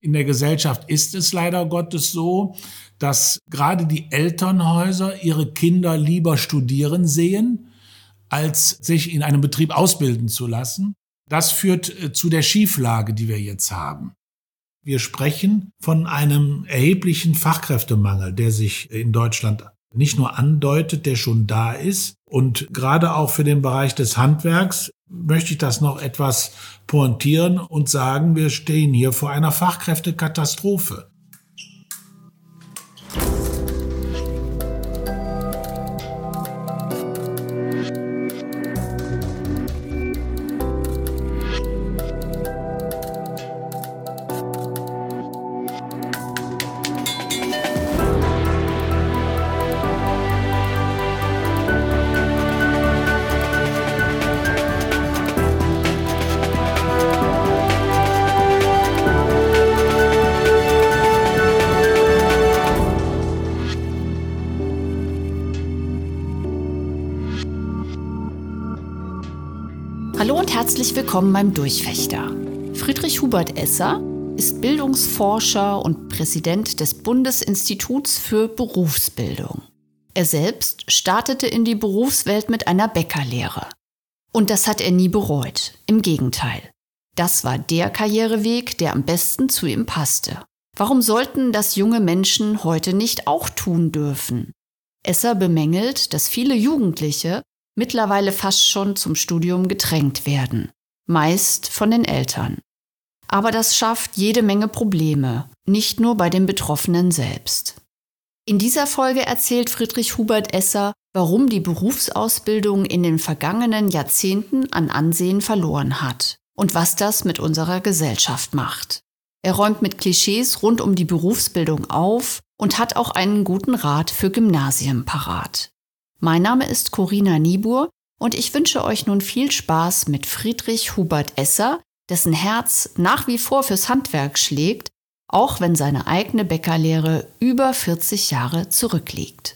In der Gesellschaft ist es leider Gottes so, dass gerade die Elternhäuser ihre Kinder lieber studieren sehen, als sich in einem Betrieb ausbilden zu lassen. Das führt zu der Schieflage, die wir jetzt haben. Wir sprechen von einem erheblichen Fachkräftemangel, der sich in Deutschland nicht nur andeutet, der schon da ist. Und gerade auch für den Bereich des Handwerks möchte ich das noch etwas pointieren und sagen, wir stehen hier vor einer Fachkräftekatastrophe. Hallo und herzlich willkommen beim Durchfechter. Friedrich Hubert Esser ist Bildungsforscher und Präsident des Bundesinstituts für Berufsbildung. Er selbst startete in die Berufswelt mit einer Bäckerlehre. Und das hat er nie bereut. Im Gegenteil. Das war der Karriereweg, der am besten zu ihm passte. Warum sollten das junge Menschen heute nicht auch tun dürfen? Esser bemängelt, dass viele Jugendliche mittlerweile fast schon zum Studium gedrängt werden, meist von den Eltern. Aber das schafft jede Menge Probleme, nicht nur bei den Betroffenen selbst. In dieser Folge erzählt Friedrich Hubert Esser, warum die Berufsausbildung in den vergangenen Jahrzehnten an Ansehen verloren hat und was das mit unserer Gesellschaft macht. Er räumt mit Klischees rund um die Berufsbildung auf und hat auch einen guten Rat für Gymnasien parat. Mein Name ist Corinna Niebuhr und ich wünsche euch nun viel Spaß mit Friedrich Hubert Esser, dessen Herz nach wie vor fürs Handwerk schlägt, auch wenn seine eigene Bäckerlehre über 40 Jahre zurückliegt.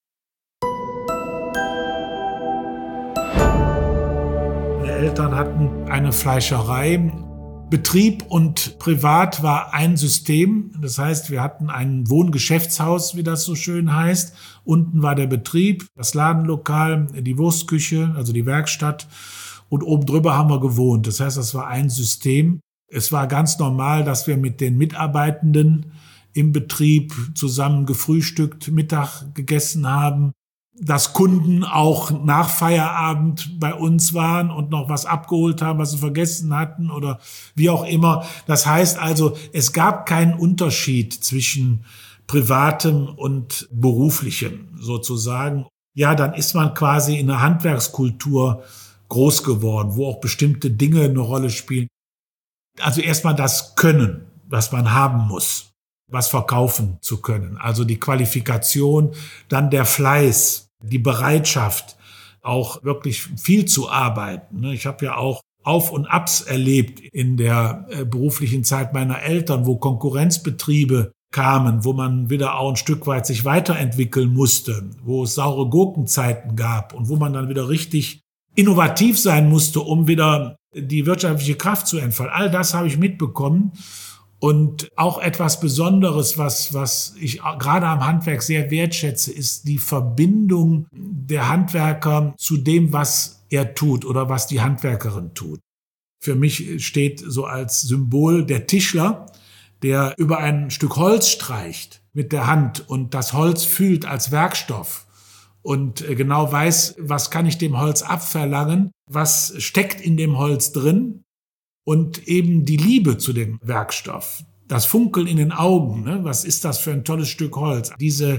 Meine Eltern hatten eine Fleischerei. Betrieb und Privat war ein System. Das heißt, wir hatten ein Wohngeschäftshaus, wie das so schön heißt. Unten war der Betrieb, das Ladenlokal, die Wurstküche, also die Werkstatt. Und oben drüber haben wir gewohnt. Das heißt, das war ein System. Es war ganz normal, dass wir mit den Mitarbeitenden im Betrieb zusammen gefrühstückt, Mittag gegessen haben. Dass Kunden auch nach Feierabend bei uns waren und noch was abgeholt haben, was sie vergessen hatten oder wie auch immer. Das heißt also, es gab keinen Unterschied zwischen Privatem und Beruflichem sozusagen. Ja, dann ist man quasi in einer Handwerkskultur groß geworden, wo auch bestimmte Dinge eine Rolle spielen. Also erstmal das Können, was man haben muss, was verkaufen zu können. Also die Qualifikation, dann der Fleiß, die Bereitschaft, auch wirklich viel zu arbeiten. Ich habe ja auch Auf- und Abs erlebt in der beruflichen Zeit meiner Eltern, wo Konkurrenzbetriebe kamen, wo man wieder auch ein Stück weit sich weiterentwickeln musste, wo es saure Gurkenzeiten gab und wo man dann wieder richtig innovativ sein musste, um wieder die wirtschaftliche Kraft zu entfalten. All das habe ich mitbekommen. Und auch etwas Besonderes, was ich gerade am Handwerk sehr wertschätze, ist die Verbindung der Handwerker zu dem, was er tut oder was die Handwerkerin tut. Für mich steht so als Symbol der Tischler, der über ein Stück Holz streicht mit der Hand und das Holz fühlt als Werkstoff und genau weiß, was kann ich dem Holz abverlangen, was steckt in dem Holz drin. Und eben die Liebe zu dem Werkstoff, das Funkeln in den Augen, ne? Was ist das für ein tolles Stück Holz? Diese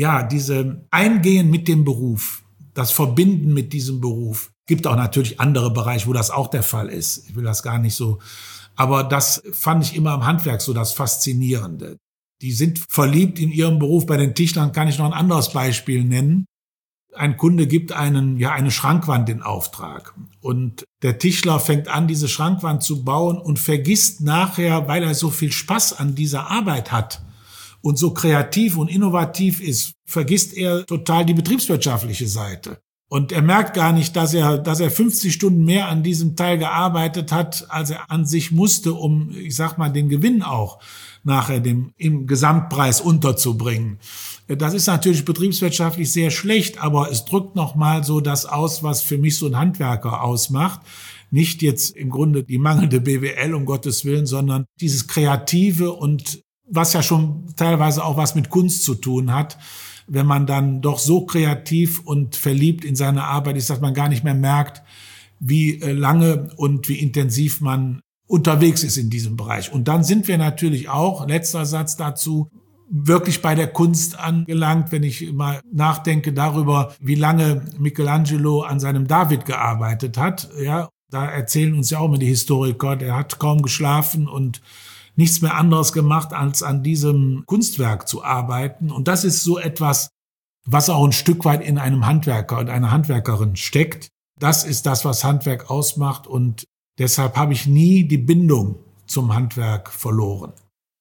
Eingehen mit dem Beruf, das Verbinden mit diesem Beruf. Gibt auch natürlich andere Bereiche, wo das auch der Fall ist. Ich will das gar nicht so. Aber das fand ich immer am Handwerk so das Faszinierende. Die sind verliebt in ihrem Beruf. Bei den Tischlern kann ich noch ein anderes Beispiel nennen. Ein Kunde gibt eine Schrankwand in Auftrag und der Tischler fängt an, diese Schrankwand zu bauen und vergisst nachher, weil er so viel Spaß an dieser Arbeit hat und so kreativ und innovativ ist, vergisst er total die betriebswirtschaftliche Seite. Und er merkt gar nicht, dass er 50 Stunden mehr an diesem Teil gearbeitet hat, als er an sich musste, um, den Gewinn auch nachher im Gesamtpreis unterzubringen. Das ist natürlich betriebswirtschaftlich sehr schlecht, aber es drückt nochmal so das aus, was für mich so ein Handwerker ausmacht. Nicht jetzt im Grunde die mangelnde BWL, um Gottes Willen, sondern dieses Kreative und was ja schon teilweise auch was mit Kunst zu tun hat, wenn man dann doch so kreativ und verliebt in seine Arbeit ist, dass man gar nicht mehr merkt, wie lange und wie intensiv man unterwegs ist in diesem Bereich. Und dann sind wir natürlich auch, letzter Satz dazu, wirklich bei der Kunst angelangt, wenn ich mal nachdenke darüber, wie lange Michelangelo an seinem David gearbeitet hat. Ja, da erzählen uns ja auch immer die Historiker, der hat kaum geschlafen und nichts mehr anderes gemacht, als an diesem Kunstwerk zu arbeiten. Und das ist so etwas, was auch ein Stück weit in einem Handwerker und einer Handwerkerin steckt. Das ist das, was Handwerk ausmacht. Und deshalb habe ich nie die Bindung zum Handwerk verloren.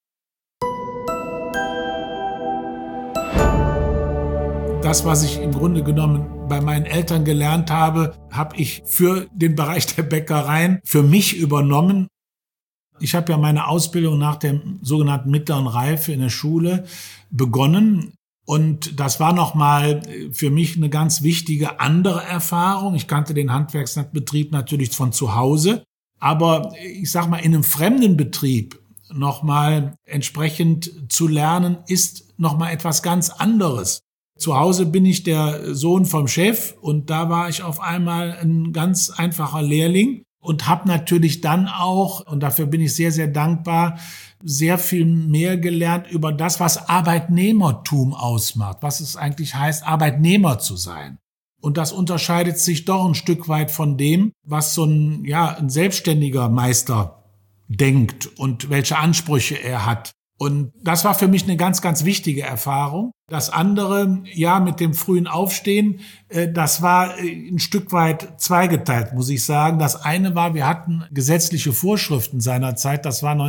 Das, was ich im Grunde genommen bei meinen Eltern gelernt habe, habe ich für den Bereich der Bäckereien für mich übernommen. Ich habe ja meine Ausbildung nach der sogenannten mittleren Reife in der Schule begonnen. Und das war nochmal für mich eine ganz wichtige andere Erfahrung. Ich kannte den Handwerksbetrieb natürlich von zu Hause. Aber ich sag mal, in einem fremden Betrieb nochmal entsprechend zu lernen, ist nochmal etwas ganz anderes. Zu Hause bin ich der Sohn vom Chef und da war ich auf einmal ein ganz einfacher Lehrling und habe natürlich dann auch, und dafür bin ich sehr, sehr dankbar, sehr viel mehr gelernt über das, was Arbeitnehmertum ausmacht, was es eigentlich heißt, Arbeitnehmer zu sein. Und das unterscheidet sich doch ein Stück weit von dem, was so ein selbstständiger Meister denkt und welche Ansprüche er hat. Und das war für mich eine ganz, ganz wichtige Erfahrung. Das andere, ja, mit dem frühen Aufstehen, das war ein Stück weit zweigeteilt, muss ich sagen. Das eine war, wir hatten gesetzliche Vorschriften seinerzeit. Das war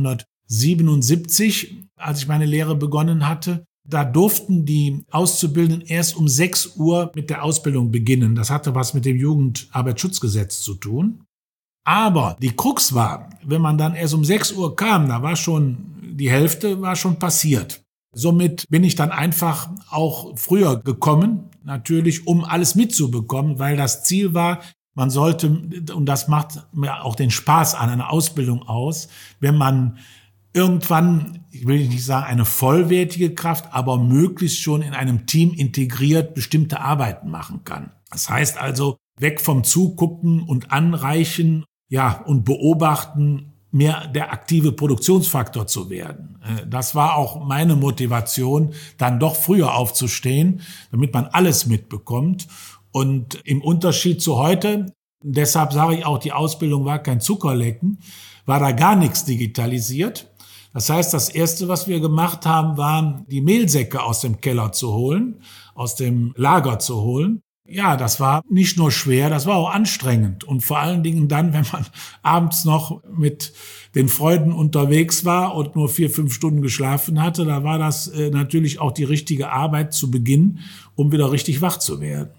1977, als ich meine Lehre begonnen hatte. Da durften die Auszubildenden erst um 6 Uhr mit der Ausbildung beginnen. Das hatte was mit dem Jugendarbeitsschutzgesetz zu tun. Aber die Krux war, wenn man dann erst um 6 Uhr kam, da war schon die Hälfte war schon passiert. Somit bin ich dann einfach auch früher gekommen, natürlich, um alles mitzubekommen, weil das Ziel war, man sollte, und das macht mir auch den Spaß an einer Ausbildung aus, wenn man irgendwann, ich will nicht sagen eine vollwertige Kraft, aber möglichst schon in einem Team integriert bestimmte Arbeiten machen kann. Das heißt also, weg vom Zugucken und Anreichen, ja, und Beobachten, mehr der aktive Produktionsfaktor zu werden. Das war auch meine Motivation, dann doch früher aufzustehen, damit man alles mitbekommt. Und im Unterschied zu heute, deshalb sage ich auch, die Ausbildung war kein Zuckerlecken, war da gar nichts digitalisiert. Das heißt, das Erste, was wir gemacht haben, war, die Mehlsäcke aus dem Keller zu holen, aus dem Lager zu holen. Ja, das war nicht nur schwer, das war auch anstrengend. Und vor allen Dingen dann, wenn man abends noch mit den Freunden unterwegs war und nur 4-5 Stunden geschlafen hatte, da war das natürlich auch die richtige Arbeit zu Beginn, um wieder richtig wach zu werden.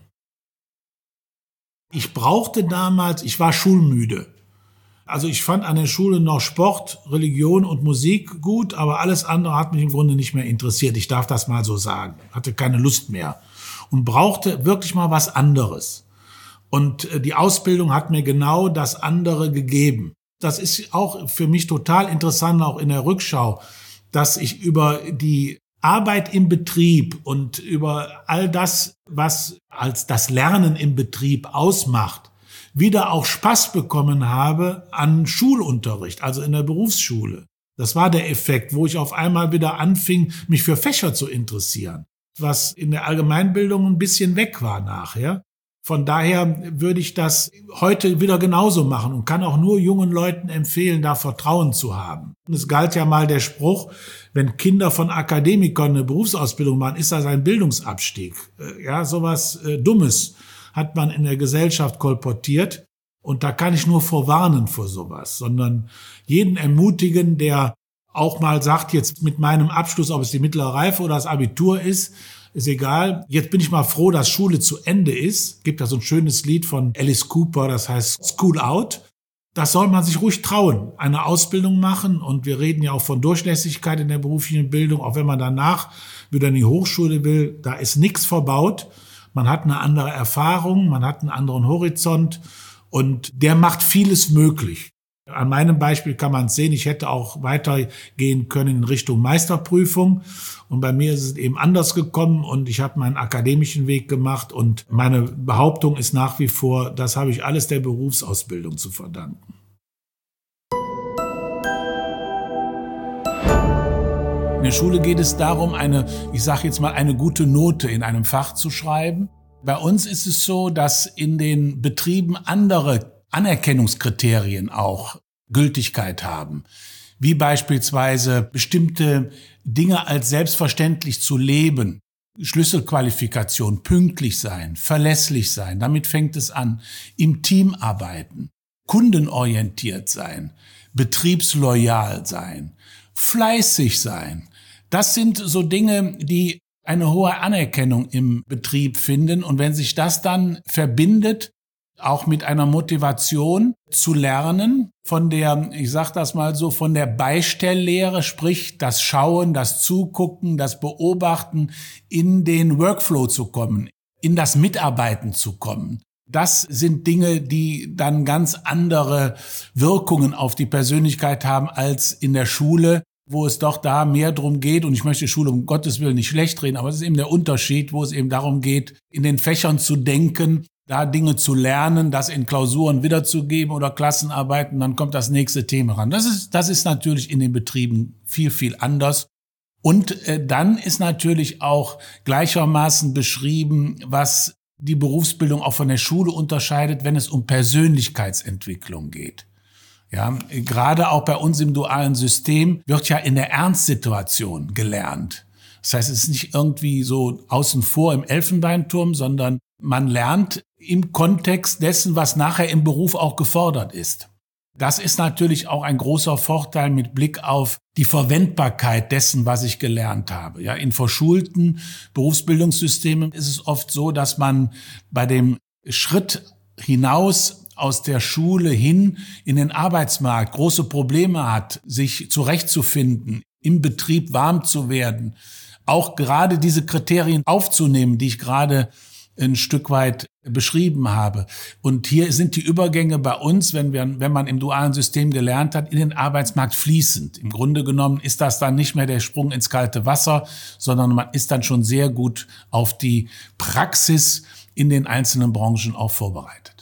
Ich brauchte damals, ich war schulmüde. Also ich fand an der Schule noch Sport, Religion und Musik gut, aber alles andere hat mich im Grunde nicht mehr interessiert. Ich darf das mal so sagen. Hatte keine Lust mehr. Und brauchte wirklich mal was anderes. Und die Ausbildung hat mir genau das andere gegeben. Das ist auch für mich total interessant, auch in der Rückschau, dass ich über die Arbeit im Betrieb und über all das, was als das Lernen im Betrieb ausmacht, wieder auch Spaß bekommen habe an Schulunterricht, also in der Berufsschule. Das war der Effekt, wo ich auf einmal wieder anfing, mich für Fächer zu interessieren, was in der Allgemeinbildung ein bisschen weg war nachher. Von daher würde ich das heute wieder genauso machen und kann auch nur jungen Leuten empfehlen, da Vertrauen zu haben. Und es galt ja mal der Spruch, wenn Kinder von Akademikern eine Berufsausbildung machen, ist das ein Bildungsabstieg. Ja, sowas Dummes hat man in der Gesellschaft kolportiert. Und da kann ich nur vorwarnen vor sowas, sondern jeden ermutigen, der auch mal sagt, jetzt mit meinem Abschluss, ob es die mittlere Reife oder das Abitur ist egal. Jetzt bin ich mal froh, dass Schule zu Ende ist. Gibt da so ein schönes Lied von Alice Cooper, das heißt School Out. Das soll man sich ruhig trauen, eine Ausbildung machen. Und wir reden ja auch von Durchlässigkeit in der beruflichen Bildung. Auch wenn man danach wieder in die Hochschule will, da ist nichts verbaut. Man hat eine andere Erfahrung, man hat einen anderen Horizont und der macht vieles möglich. An meinem Beispiel kann man es sehen, ich hätte auch weitergehen können in Richtung Meisterprüfung. Und bei mir ist es eben anders gekommen und ich habe meinen akademischen Weg gemacht. Und meine Behauptung ist nach wie vor, das habe ich alles der Berufsausbildung zu verdanken. In der Schule geht es darum, eine gute Note in einem Fach zu schreiben. Bei uns ist es so, dass in den Betrieben andere Anerkennungskriterien auch Gültigkeit haben, wie beispielsweise bestimmte Dinge als selbstverständlich zu leben, Schlüsselqualifikation, pünktlich sein, verlässlich sein, damit fängt es an, im Team arbeiten, kundenorientiert sein, betriebsloyal sein, fleißig sein. Das sind so Dinge, die eine hohe Anerkennung im Betrieb finden. Und wenn sich das dann verbindet, auch mit einer Motivation zu lernen, von der Beistelllehre, sprich das Schauen, das Zugucken, das Beobachten, in den Workflow zu kommen, in das Mitarbeiten zu kommen. Das sind Dinge, die dann ganz andere Wirkungen auf die Persönlichkeit haben als in der Schule, wo es doch da mehr drum geht, und ich möchte Schule um Gottes Willen nicht schlecht reden, aber es ist eben der Unterschied, wo es eben darum geht, in den Fächern zu denken, da Dinge zu lernen, das in Klausuren wiederzugeben oder Klassenarbeiten, dann kommt das nächste Thema ran. Das ist natürlich in den Betrieben viel, viel anders. Und dann ist natürlich auch gleichermaßen beschrieben, was die Berufsbildung auch von der Schule unterscheidet, wenn es um Persönlichkeitsentwicklung geht. Ja, gerade auch bei uns im dualen System wird ja in der Ernstsituation gelernt. Das heißt, es ist nicht irgendwie so außen vor im Elfenbeinturm, sondern man lernt im Kontext dessen, was nachher im Beruf auch gefordert ist. Das ist natürlich auch ein großer Vorteil mit Blick auf die Verwendbarkeit dessen, was ich gelernt habe. Ja, in verschulten Berufsbildungssystemen ist es oft so, dass man bei dem Schritt hinaus aus der Schule hin in den Arbeitsmarkt große Probleme hat, sich zurechtzufinden, im Betrieb warm zu werden, auch gerade diese Kriterien aufzunehmen, die ich gerade ein Stück weit beschrieben habe. Und hier sind die Übergänge bei uns, wenn man im dualen System gelernt hat, in den Arbeitsmarkt fließend. Im Grunde genommen ist das dann nicht mehr der Sprung ins kalte Wasser, sondern man ist dann schon sehr gut auf die Praxis in den einzelnen Branchen auch vorbereitet.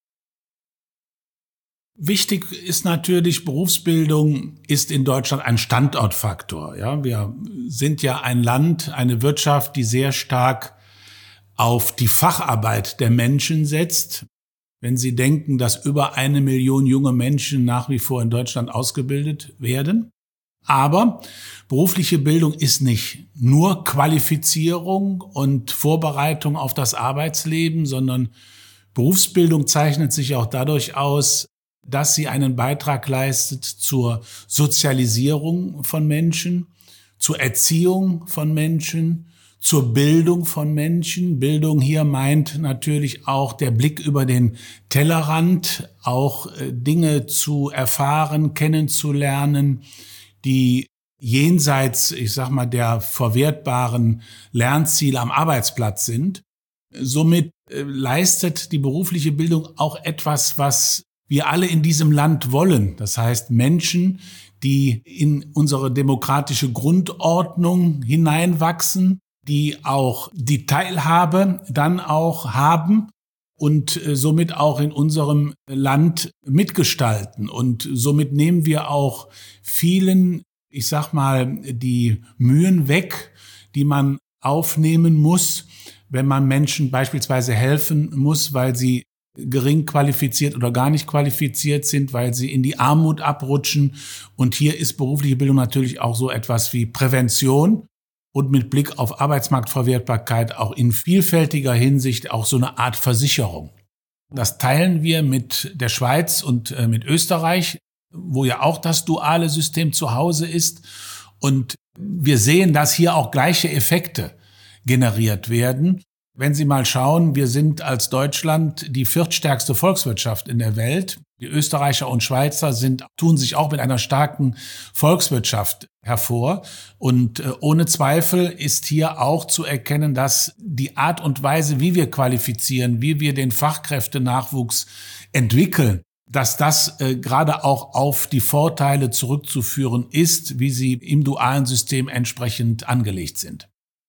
Wichtig ist natürlich, Berufsbildung ist in Deutschland ein Standortfaktor. Ja, wir sind ja ein Land, eine Wirtschaft, die sehr stark auf die Facharbeit der Menschen setzt. Wenn Sie denken, dass über 1 Million junge Menschen nach wie vor in Deutschland ausgebildet werden. Aber berufliche Bildung ist nicht nur Qualifizierung und Vorbereitung auf das Arbeitsleben, sondern Berufsbildung zeichnet sich auch dadurch aus, dass sie einen Beitrag leistet zur Sozialisierung von Menschen, zur Erziehung von Menschen, zur Bildung von Menschen. Bildung hier meint natürlich auch der Blick über den Tellerrand, auch Dinge zu erfahren, kennenzulernen, die jenseits, der verwertbaren Lernziele am Arbeitsplatz sind. Somit leistet die berufliche Bildung auch etwas, was wir alle in diesem Land wollen. Das heißt, Menschen, die in unsere demokratische Grundordnung hineinwachsen, die auch die Teilhabe dann auch haben und somit auch in unserem Land mitgestalten. Und somit nehmen wir auch vielen, die Mühen weg, die man aufnehmen muss, wenn man Menschen beispielsweise helfen muss, weil sie gering qualifiziert oder gar nicht qualifiziert sind, weil sie in die Armut abrutschen. Und hier ist berufliche Bildung natürlich auch so etwas wie Prävention und mit Blick auf Arbeitsmarktverwertbarkeit auch in vielfältiger Hinsicht auch so eine Art Versicherung. Das teilen wir mit der Schweiz und mit Österreich, wo ja auch das duale System zu Hause ist. Und wir sehen, dass hier auch gleiche Effekte generiert werden. Wenn Sie mal schauen, wir sind als Deutschland die viertstärkste Volkswirtschaft in der Welt. Die Österreicher und Schweizer tun sich auch mit einer starken Volkswirtschaft hervor. Und ohne Zweifel ist hier auch zu erkennen, dass die Art und Weise, wie wir qualifizieren, wie wir den Fachkräftenachwuchs entwickeln, dass das gerade auch auf die Vorteile zurückzuführen ist, wie sie im dualen System entsprechend angelegt sind.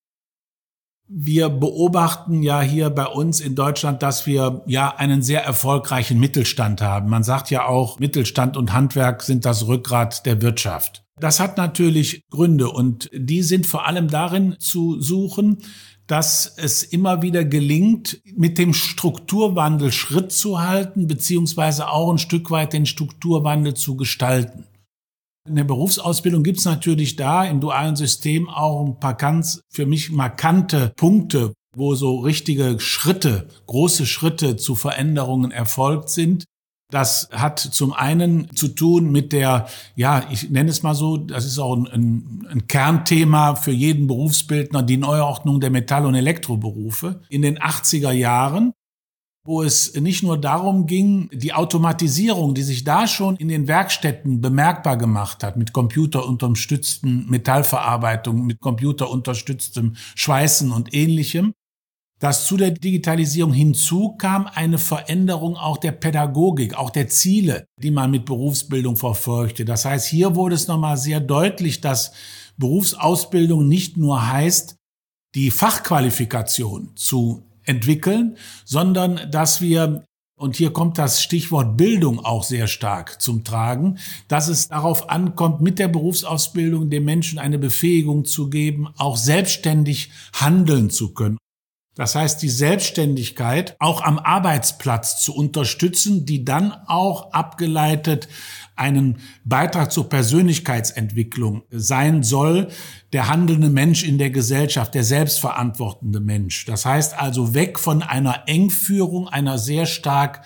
Wir beobachten ja hier bei uns in Deutschland, dass wir ja einen sehr erfolgreichen Mittelstand haben. Man sagt ja auch, Mittelstand und Handwerk sind das Rückgrat der Wirtschaft. Das hat natürlich Gründe und die sind vor allem darin zu suchen, dass es immer wieder gelingt, mit dem Strukturwandel Schritt zu halten, beziehungsweise auch ein Stück weit den Strukturwandel zu gestalten. In der Berufsausbildung gibt es natürlich da im dualen System auch ein paar ganz für mich markante Punkte, wo so richtige Schritte, große Schritte zu Veränderungen erfolgt sind. Das hat zum einen zu tun mit der, ich nenne es mal so, das ist auch ein Kernthema für jeden Berufsbildner, die Neuordnung der Metall- und Elektroberufe in den 80er Jahren, wo es nicht nur darum ging, die Automatisierung, die sich da schon in den Werkstätten bemerkbar gemacht hat, mit computerunterstützten Metallverarbeitung, mit computerunterstütztem Schweißen und Ähnlichem, dass zu der Digitalisierung hinzukam eine Veränderung auch der Pädagogik, auch der Ziele, die man mit Berufsbildung verfolgte. Das heißt, hier wurde es nochmal sehr deutlich, dass Berufsausbildung nicht nur heißt, die Fachqualifikation zu entwickeln, sondern dass wir, und hier kommt das Stichwort Bildung auch sehr stark zum Tragen, dass es darauf ankommt, mit der Berufsausbildung den Menschen eine Befähigung zu geben, auch selbstständig handeln zu können. Das heißt, die Selbstständigkeit auch am Arbeitsplatz zu unterstützen, die dann auch abgeleitet einen Beitrag zur Persönlichkeitsentwicklung sein soll, der handelnde Mensch in der Gesellschaft, der selbstverantwortende Mensch. Das heißt also weg von einer Engführung, einer sehr stark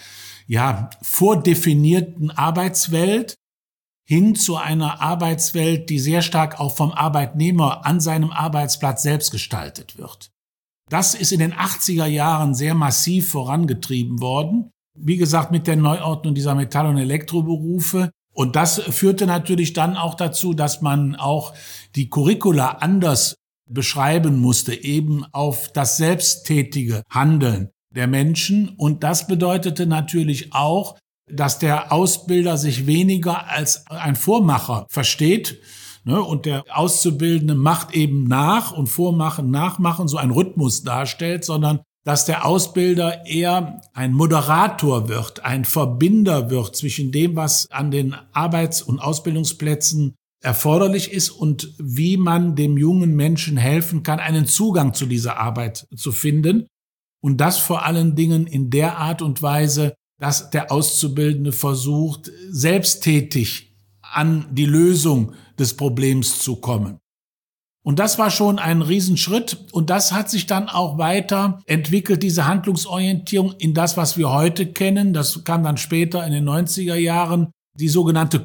vordefinierten Arbeitswelt hin zu einer Arbeitswelt, die sehr stark auch vom Arbeitnehmer an seinem Arbeitsplatz selbst gestaltet wird. Das ist in den 80er Jahren sehr massiv vorangetrieben worden. Wie gesagt, mit der Neuordnung dieser Metall- und Elektroberufe. Und das führte natürlich dann auch dazu, dass man auch die Curricula anders beschreiben musste, eben auf das selbsttätige Handeln der Menschen. Und das bedeutete natürlich auch, dass der Ausbilder sich weniger als ein Vormacher versteht, und der Auszubildende macht eben nach und Vormachen, Nachmachen, so ein Rhythmus darstellt, sondern dass der Ausbilder eher ein Moderator wird, ein Verbinder wird zwischen dem, was an den Arbeits- und Ausbildungsplätzen erforderlich ist und wie man dem jungen Menschen helfen kann, einen Zugang zu dieser Arbeit zu finden. Und das vor allen Dingen in der Art und Weise, dass der Auszubildende versucht, selbsttätig an die Lösung des Problems zu kommen. Und das war schon ein Riesenschritt und das hat sich dann auch weiter entwickelt, diese Handlungsorientierung in das, was wir heute kennen. Das kam dann später in den 90er Jahren, die sogenannte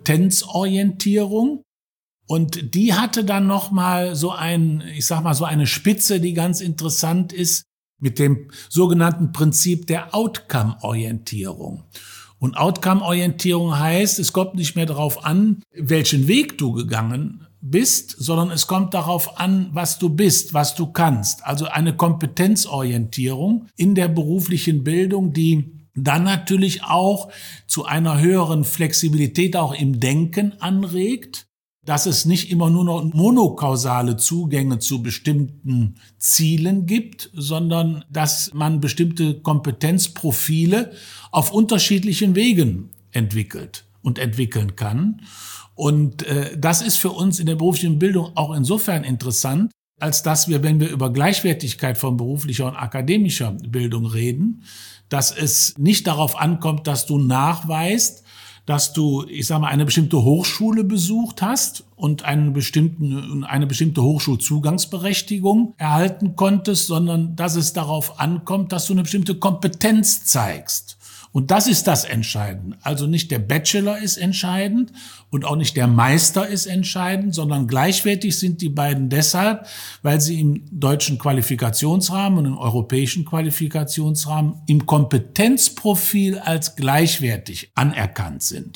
Kompetenzorientierung. Und die hatte dann nochmal so eine Spitze, die ganz interessant ist, mit dem sogenannten Prinzip der Outcome-Orientierung. Und Outcome-Orientierung heißt, es kommt nicht mehr darauf an, welchen Weg du gegangen bist, sondern es kommt darauf an, was du bist, was du kannst. Also eine Kompetenzorientierung in der beruflichen Bildung, die dann natürlich auch zu einer höheren Flexibilität auch im Denken anregt, dass es nicht immer nur noch monokausale Zugänge zu bestimmten Zielen gibt, sondern dass man bestimmte Kompetenzprofile auf unterschiedlichen Wegen entwickelt und entwickeln kann. Und das ist für uns in der beruflichen Bildung auch insofern interessant, als dass wir, wenn wir über Gleichwertigkeit von beruflicher und akademischer Bildung reden, dass es nicht darauf ankommt, dass du nachweist, dass du, eine bestimmte Hochschule besucht hast und eine bestimmte Hochschulzugangsberechtigung erhalten konntest, sondern dass es darauf ankommt, dass du eine bestimmte Kompetenz zeigst. Und das ist das Entscheidende. Also nicht der Bachelor ist entscheidend und auch nicht der Meister ist entscheidend, sondern gleichwertig sind die beiden deshalb, weil sie im deutschen Qualifikationsrahmen und im europäischen Qualifikationsrahmen im Kompetenzprofil als gleichwertig anerkannt sind.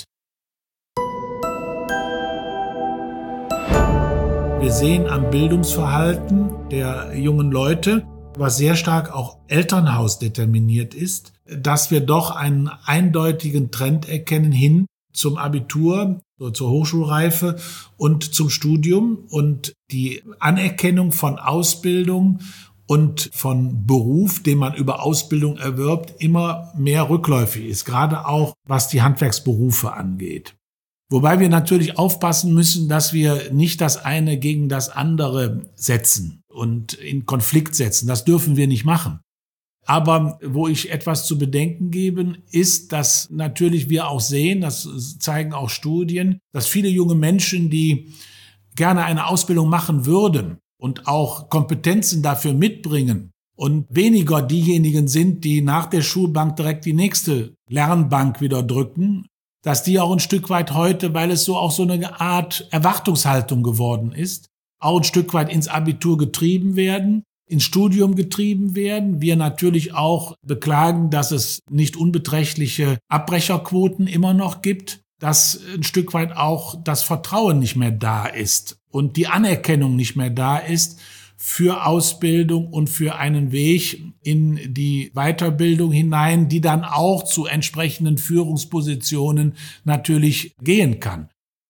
Wir sehen am Bildungsverhalten der jungen Leute, was sehr stark auch Elternhaus determiniert ist, dass wir doch einen eindeutigen Trend erkennen hin zum Abitur, zur Hochschulreife und zum Studium und die Anerkennung von Ausbildung und von Beruf, den man über Ausbildung erwirbt, immer mehr rückläufig ist, gerade auch was die Handwerksberufe angeht. Wobei wir natürlich aufpassen müssen, dass wir nicht das eine gegen das andere setzen und in Konflikt setzen. Das dürfen wir nicht machen. Aber wo ich etwas zu bedenken gebe, ist, dass natürlich wir auch sehen, das zeigen auch Studien, dass viele junge Menschen, die gerne eine Ausbildung machen würden und auch Kompetenzen dafür mitbringen und weniger diejenigen sind, die nach der Schulbank direkt die nächste Lernbank wieder drücken, dass die auch ein Stück weit heute, weil es so auch so eine Art Erwartungshaltung geworden ist, auch ein Stück weit ins Abitur getrieben werden, ins Studium getrieben werden. Wir natürlich auch beklagen, dass es nicht unbeträchtliche Abbrecherquoten immer noch gibt, dass ein Stück weit auch das Vertrauen nicht mehr da ist und die Anerkennung nicht mehr da ist für Ausbildung und für einen Weg in die Weiterbildung hinein, die dann auch zu entsprechenden Führungspositionen natürlich gehen kann.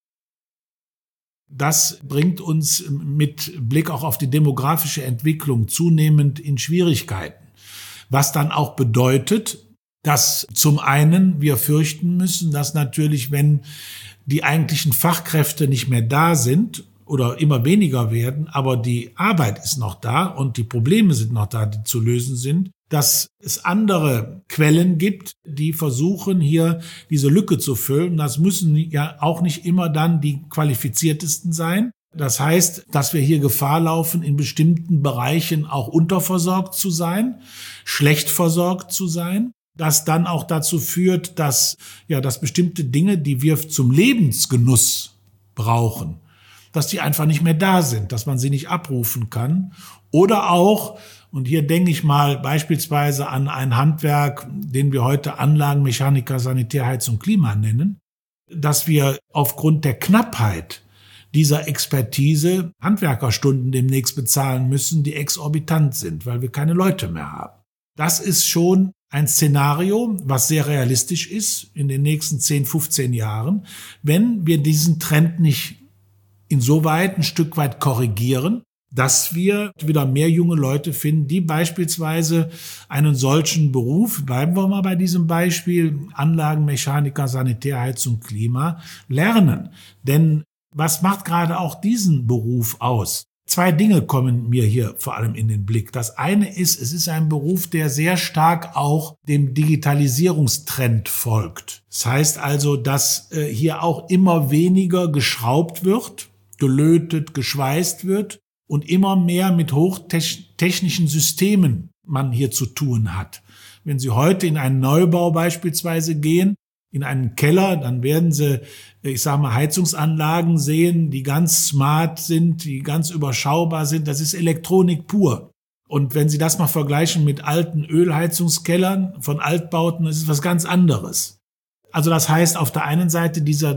Das bringt uns mit Blick auch auf die demografische Entwicklung zunehmend in Schwierigkeiten. Was dann auch bedeutet, dass zum einen wir fürchten müssen, dass natürlich, wenn die eigentlichen Fachkräfte nicht mehr da sind, oder immer weniger werden, aber die Arbeit ist noch da und die Probleme sind noch da, die zu lösen sind, dass es andere Quellen gibt, die versuchen, hier diese Lücke zu füllen. Das müssen ja auch nicht immer dann die qualifiziertesten sein. Das heißt, dass wir hier Gefahr laufen, in bestimmten Bereichen auch unterversorgt zu sein, schlecht versorgt zu sein, das dann auch dazu führt, dass bestimmte Dinge, die wir zum Lebensgenuss brauchen, dass die einfach nicht mehr da sind, dass man sie nicht abrufen kann. Oder auch, und hier denke ich mal beispielsweise an ein Handwerk, den wir heute Anlagenmechaniker, Sanitär, Heizung, Klima nennen, dass wir aufgrund der Knappheit dieser Expertise Handwerkerstunden demnächst bezahlen müssen, die exorbitant sind, weil wir keine Leute mehr haben. Das ist schon ein Szenario, was sehr realistisch ist in den nächsten 10, 15 Jahren, wenn wir diesen Trend nicht insoweit ein Stück weit korrigieren, dass wir wieder mehr junge Leute finden, die beispielsweise einen solchen Beruf, bleiben wir mal bei diesem Beispiel, Anlagenmechaniker, Sanitär, Heizung, Klima, lernen. Denn was macht gerade auch diesen Beruf aus? Zwei Dinge kommen mir hier vor allem in den Blick. Das eine ist, es ist ein Beruf, der sehr stark auch dem Digitalisierungstrend folgt. Das heißt also, dass hier auch immer weniger geschraubt wird, gelötet, geschweißt wird und immer mehr mit hochtechnischen Systemen man hier zu tun hat. Wenn Sie heute in einen Neubau beispielsweise gehen, in einen Keller, dann werden Sie, Heizungsanlagen sehen, die ganz smart sind, die ganz überschaubar sind. Das ist Elektronik pur. Und wenn Sie das mal vergleichen mit alten Ölheizungskellern von Altbauten, das ist was ganz anderes. Also das heißt, auf der einen Seite dieser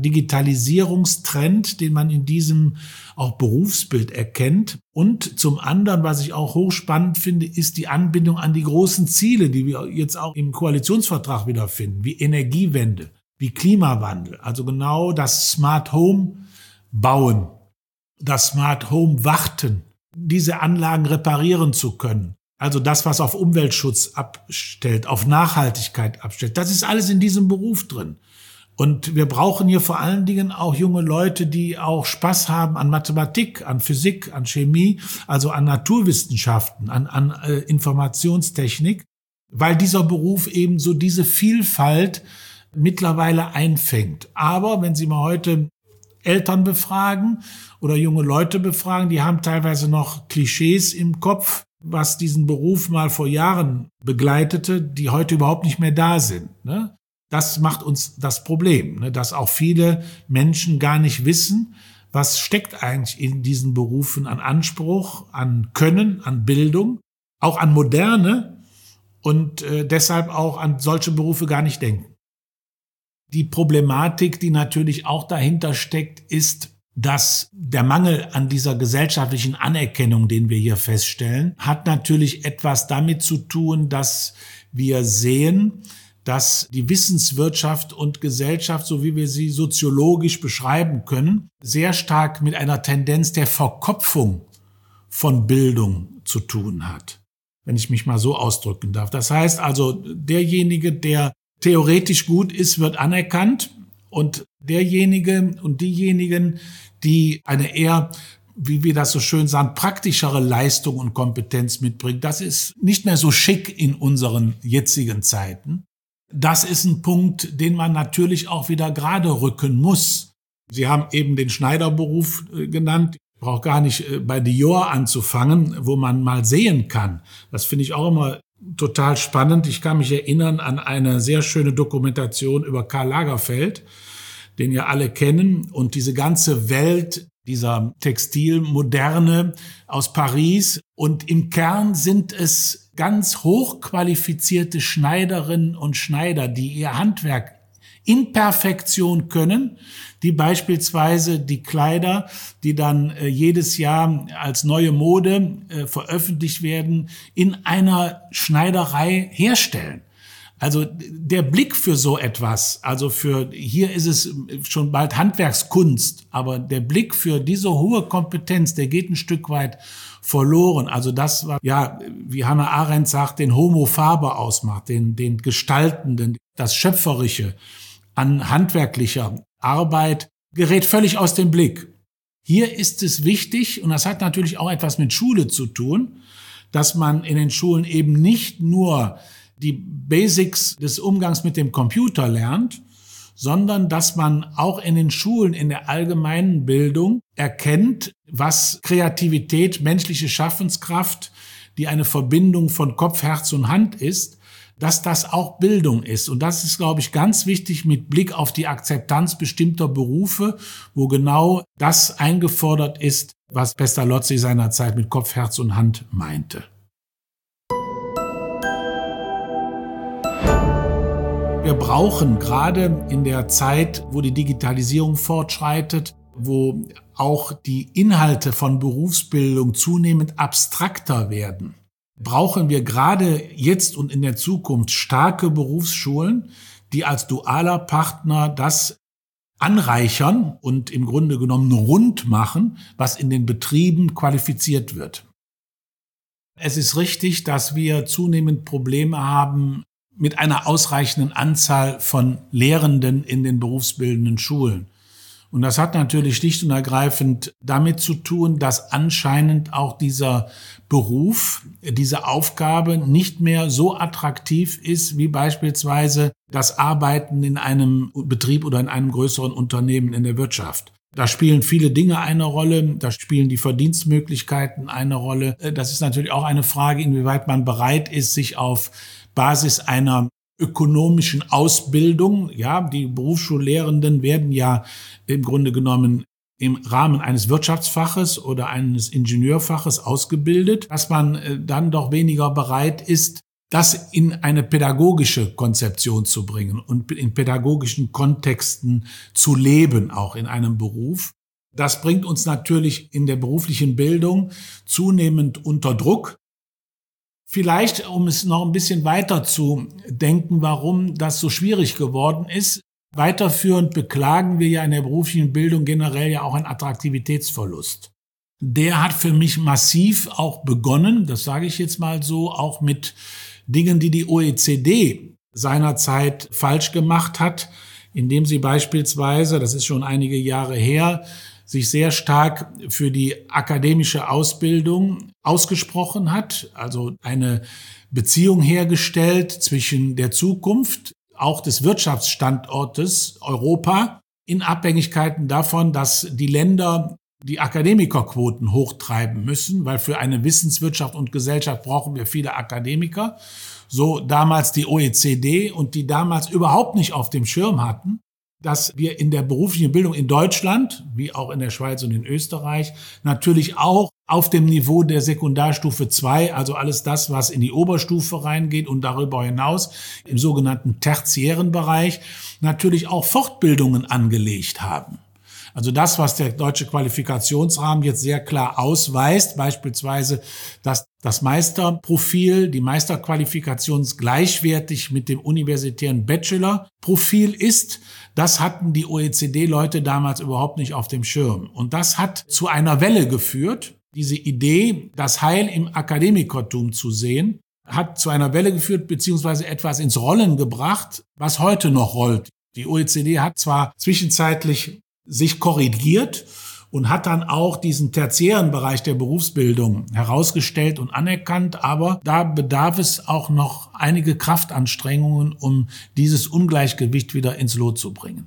Digitalisierungstrend, den man in diesem auch Berufsbild erkennt. Und zum anderen, was ich auch hochspannend finde, ist die Anbindung an die großen Ziele, die wir jetzt auch im Koalitionsvertrag wiederfinden, wie Energiewende, wie Klimawandel. Also genau das Smart Home bauen, das Smart Home warten, diese Anlagen reparieren zu können. Also das, was auf Umweltschutz abstellt, auf Nachhaltigkeit abstellt, das ist alles in diesem Beruf drin. Und wir brauchen hier vor allen Dingen auch junge Leute, die auch Spaß haben an Mathematik, an Physik, an Chemie, also an Naturwissenschaften, an Informationstechnik, weil dieser Beruf eben so diese Vielfalt mittlerweile einfängt. Aber wenn Sie mal heute Eltern befragen oder junge Leute befragen, die haben teilweise noch Klischees im Kopf, was diesen Beruf mal vor Jahren begleitete, die heute überhaupt nicht mehr da sind. Ne? Das macht uns das Problem, ne? Dass auch viele Menschen gar nicht wissen, was steckt eigentlich in diesen Berufen an Anspruch, an Können, an Bildung, auch an Moderne und deshalb auch an solche Berufe gar nicht denken. Die Problematik, die natürlich auch dahinter steckt, ist, dass der Mangel an dieser gesellschaftlichen Anerkennung, den wir hier feststellen, hat natürlich etwas damit zu tun, dass wir sehen, dass die Wissenswirtschaft und Gesellschaft, so wie wir sie soziologisch beschreiben können, sehr stark mit einer Tendenz der Verkopfung von Bildung zu tun hat, wenn ich mich mal so ausdrücken darf. Das heißt also, derjenige, der theoretisch gut ist, wird anerkannt und derjenige und diejenigen, die eine eher, wie wir das so schön sagen, praktischere Leistung und Kompetenz mitbringen, das ist nicht mehr so schick in unseren jetzigen Zeiten. Das ist ein Punkt, den man natürlich auch wieder gerade rücken muss. Sie haben eben den Schneiderberuf genannt. Ich brauche gar nicht bei Dior anzufangen, wo man mal sehen kann. Das finde ich auch immer total spannend. Ich kann mich erinnern an eine sehr schöne Dokumentation über Karl Lagerfeld, den ja alle kennen. Und diese ganze Welt dieser Textilmoderne aus Paris. Und im Kern sind es ganz hochqualifizierte Schneiderinnen und Schneider, die ihr Handwerk in Perfektion können, die beispielsweise die Kleider, die dann jedes Jahr als neue Mode veröffentlicht werden, in einer Schneiderei herstellen. Also der Blick für so etwas, also hier ist es schon bald Handwerkskunst, aber der Blick für diese hohe Kompetenz, der geht ein Stück weit verloren. Also das war, ja, wie Hannah Arendt sagt, den Homo Faber ausmacht, den Gestaltenden, das Schöpferische an handwerklicher Arbeit gerät völlig aus dem Blick. Hier ist es wichtig, und das hat natürlich auch etwas mit Schule zu tun, dass man in den Schulen eben nicht nur die Basics des Umgangs mit dem Computer lernt, sondern dass man auch in den Schulen, in der allgemeinen Bildung erkennt, was Kreativität, menschliche Schaffenskraft, die eine Verbindung von Kopf, Herz und Hand ist, dass das auch Bildung ist. Und das ist, glaube ich, ganz wichtig mit Blick auf die Akzeptanz bestimmter Berufe, wo genau das eingefordert ist, was Pestalozzi seinerzeit mit Kopf, Herz und Hand meinte. Wir brauchen gerade in der Zeit, wo die Digitalisierung fortschreitet, wo auch die Inhalte von Berufsbildung zunehmend abstrakter werden, brauchen wir gerade jetzt und in der Zukunft starke Berufsschulen, die als dualer Partner das anreichern und im Grunde genommen rund machen, was in den Betrieben qualifiziert wird. Es ist richtig, dass wir zunehmend Probleme haben mit einer ausreichenden Anzahl von Lehrenden in den berufsbildenden Schulen. Und das hat natürlich schlicht und ergreifend damit zu tun, dass anscheinend auch dieser Beruf, diese Aufgabe nicht mehr so attraktiv ist, wie beispielsweise das Arbeiten in einem Betrieb oder in einem größeren Unternehmen in der Wirtschaft. Da spielen viele Dinge eine Rolle, da spielen die Verdienstmöglichkeiten eine Rolle. Das ist natürlich auch eine Frage, inwieweit man bereit ist, sich auf Basis einer ökonomischen Ausbildung, ja, die Berufsschullehrenden werden ja im Grunde genommen im Rahmen eines Wirtschaftsfaches oder eines Ingenieurfaches ausgebildet, dass man dann doch weniger bereit ist, das in eine pädagogische Konzeption zu bringen und in pädagogischen Kontexten zu leben, auch in einem Beruf. Das bringt uns natürlich in der beruflichen Bildung zunehmend unter Druck. Vielleicht, um es noch ein bisschen weiter zu denken, warum das so schwierig geworden ist. Weiterführend beklagen wir ja in der beruflichen Bildung generell ja auch einen Attraktivitätsverlust. Der hat für mich massiv auch begonnen, das sage ich jetzt mal so, auch mit Dingen, die die OECD seinerzeit falsch gemacht hat, indem sie beispielsweise, das ist schon einige Jahre her, sich sehr stark für die akademische Ausbildung ausgesprochen hat, also eine Beziehung hergestellt zwischen der Zukunft, auch des Wirtschaftsstandortes Europa, in Abhängigkeiten davon, dass die Länder die Akademikerquoten hochtreiben müssen, weil für eine Wissenswirtschaft und Gesellschaft brauchen wir viele Akademiker. So damals die OECD und die damals überhaupt nicht auf dem Schirm hatten, dass wir in der beruflichen Bildung in Deutschland, wie auch in der Schweiz und in Österreich, natürlich auch auf dem Niveau der Sekundarstufe 2, also alles das, was in die Oberstufe reingeht und darüber hinaus im sogenannten tertiären Bereich, natürlich auch Fortbildungen angelegt haben. Also das, was der deutsche Qualifikationsrahmen jetzt sehr klar ausweist, beispielsweise, dass das Meisterprofil, die Meisterqualifikation gleichwertig mit dem universitären Bachelorprofil ist, das hatten die OECD-Leute damals überhaupt nicht auf dem Schirm. Und das hat zu einer Welle geführt. Diese Idee, das Heil im Akademikertum zu sehen, hat zu einer Welle geführt, beziehungsweise etwas ins Rollen gebracht, was heute noch rollt. Die OECD hat zwar zwischenzeitlich sich korrigiert und hat dann auch diesen tertiären Bereich der Berufsbildung herausgestellt und anerkannt, aber da bedarf es auch noch einige Kraftanstrengungen, um dieses Ungleichgewicht wieder ins Lot zu bringen.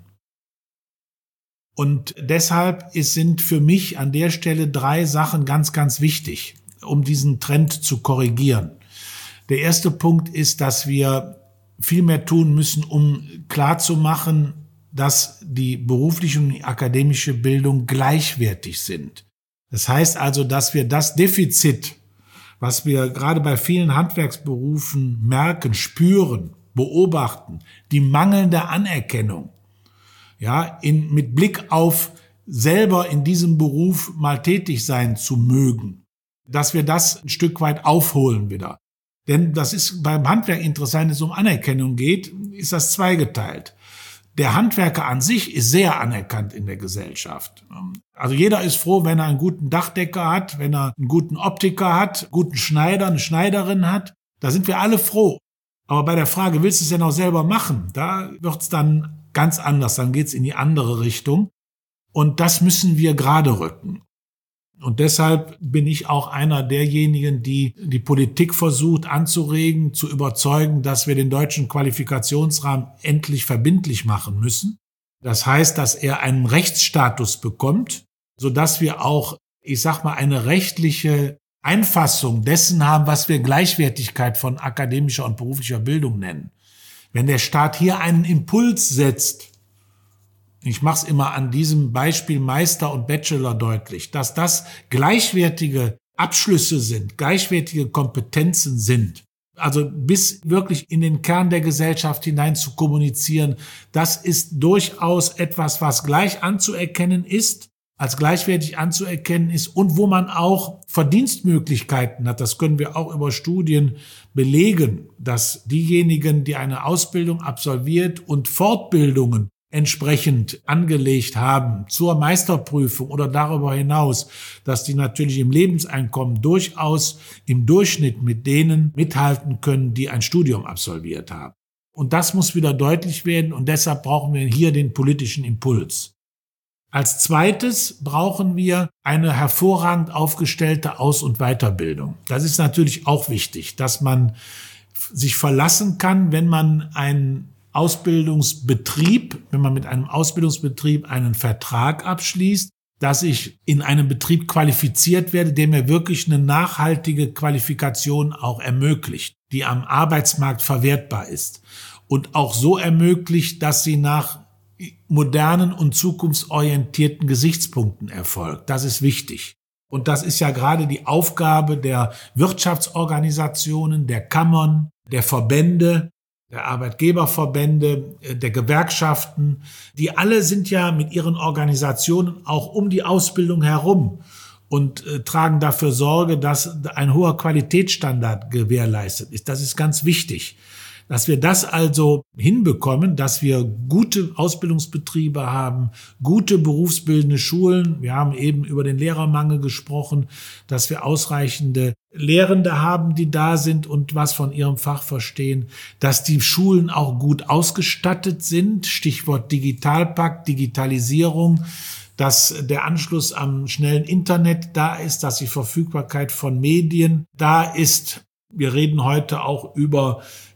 Und deshalb sind für mich an der Stelle 3 Sachen ganz, ganz wichtig, um diesen Trend zu korrigieren. Der erste Punkt ist, dass wir viel mehr tun müssen, um klarzumachen, dass die berufliche und die akademische Bildung gleichwertig sind. Das heißt also, dass wir das Defizit, was wir gerade bei vielen Handwerksberufen merken, spüren, beobachten, die mangelnde Anerkennung, mit Blick auf selber in diesem Beruf mal tätig sein zu mögen, dass wir das ein Stück weit aufholen wieder. Denn das ist beim Handwerk interessant, wenn es um Anerkennung geht, ist das zweigeteilt. Der Handwerker an sich ist sehr anerkannt in der Gesellschaft. Also jeder ist froh, wenn er einen guten Dachdecker hat, wenn er einen guten Optiker hat, einen guten Schneider, eine Schneiderin hat. Da sind wir alle froh. Aber bei der Frage, willst du es denn auch selber machen? Da wird's dann ganz anders. Dann geht's in die andere Richtung. Und das müssen wir gerade rücken. Und deshalb bin ich auch einer derjenigen, die die Politik versucht anzuregen, zu überzeugen, dass wir den deutschen Qualifikationsrahmen endlich verbindlich machen müssen. Das heißt, dass er einen Rechtsstatus bekommt, sodass wir auch, eine rechtliche Einfassung dessen haben, was wir Gleichwertigkeit von akademischer und beruflicher Bildung nennen. Wenn der Staat hier einen Impuls setzt, ich mache es immer an diesem Beispiel Meister und Bachelor deutlich, dass das gleichwertige Abschlüsse sind, gleichwertige Kompetenzen sind. Also bis wirklich in den Kern der Gesellschaft hinein zu kommunizieren, das ist durchaus etwas, was gleich anzuerkennen ist, als gleichwertig anzuerkennen ist und wo man auch Verdienstmöglichkeiten hat. Das können wir auch über Studien belegen, dass diejenigen, die eine Ausbildung absolviert und Fortbildungen entsprechend angelegt haben zur Meisterprüfung oder darüber hinaus, dass die natürlich im Lebenseinkommen durchaus im Durchschnitt mit denen mithalten können, die ein Studium absolviert haben. Und das muss wieder deutlich werden und deshalb brauchen wir hier den politischen Impuls. Als zweites brauchen wir eine hervorragend aufgestellte Aus- und Weiterbildung. Das ist natürlich auch wichtig, dass man sich verlassen kann, wenn man mit einem Ausbildungsbetrieb einen Vertrag abschließt, dass ich in einem Betrieb qualifiziert werde, der mir wirklich eine nachhaltige Qualifikation auch ermöglicht, die am Arbeitsmarkt verwertbar ist und auch so ermöglicht, dass sie nach modernen und zukunftsorientierten Gesichtspunkten erfolgt. Das ist wichtig. Und das ist ja gerade die Aufgabe der Wirtschaftsorganisationen, der Kammern, der Verbände, der Arbeitgeberverbände, der Gewerkschaften, die alle sind ja mit ihren Organisationen auch um die Ausbildung herum und tragen dafür Sorge, dass ein hoher Qualitätsstandard gewährleistet ist. Das ist ganz wichtig, dass wir das also hinbekommen, dass wir gute Ausbildungsbetriebe haben, gute berufsbildende Schulen. Wir haben eben über den Lehrermangel gesprochen, dass wir ausreichende Lehrende haben, die da sind und was von ihrem Fach verstehen, dass die Schulen auch gut ausgestattet sind, Stichwort Digitalpakt, Digitalisierung, dass der Anschluss am schnellen Internet da ist, dass die Verfügbarkeit von Medien da ist. Wir reden heute auch über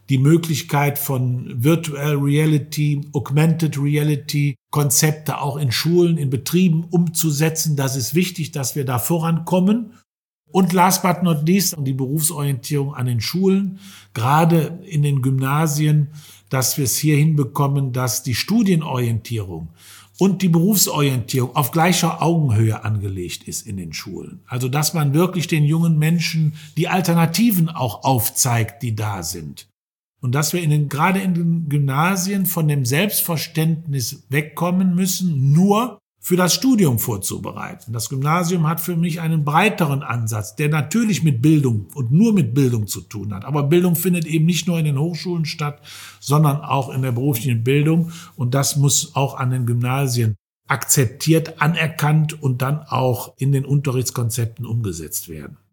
die Möglichkeit von Virtual Reality, Augmented Reality Konzepte auch in Schulen, in Betrieben umzusetzen. Das ist wichtig, dass wir da vorankommen. Und last but not least, die Berufsorientierung an den Schulen, gerade in den Gymnasien, dass wir es hier hinbekommen, dass die Studienorientierung und die Berufsorientierung auf gleicher Augenhöhe angelegt ist in den Schulen. Also dass man wirklich den jungen Menschen die Alternativen auch aufzeigt, die da sind. Und dass wir gerade in den Gymnasien von dem Selbstverständnis wegkommen müssen, nur für das Studium vorzubereiten. Das Gymnasium hat für mich einen breiteren Ansatz, der natürlich mit Bildung und nur mit Bildung zu tun hat. Aber Bildung findet eben nicht nur in den Hochschulen statt, sondern auch in der beruflichen Bildung. Und das muss auch an den Gymnasien akzeptiert, anerkannt und dann auch in den Unterrichtskonzepten umgesetzt werden.